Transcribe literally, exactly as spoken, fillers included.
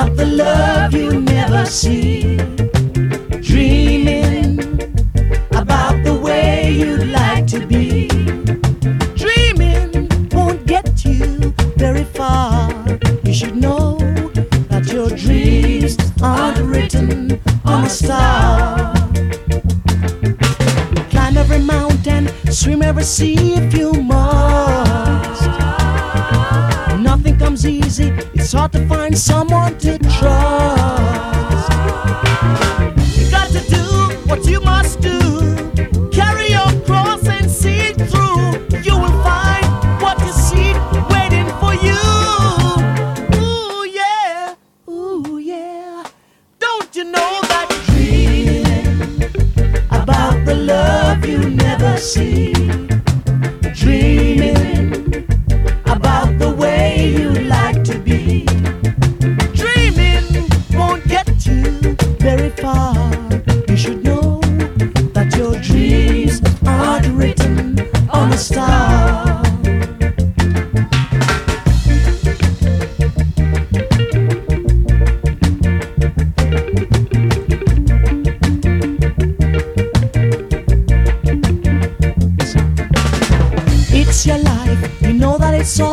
about the love you never see, dreaming about the way you'd like to be. Dreaming won't get you very far. You should know that your dreams aren't written on a star. Climb every mountain, swim every sea if you must. Nothing comes easy, it's hard to find someone to trust. You got to do what you must do, carry your cross and see it through. You will find what you seek waiting for you. Ooh yeah, ooh yeah. Don't you know that dreaming about the love you never see, dreaming about the way you like to be, dreaming won't get you very far. You should know that your dreams aren't written on a star. It's your life, you know that it's all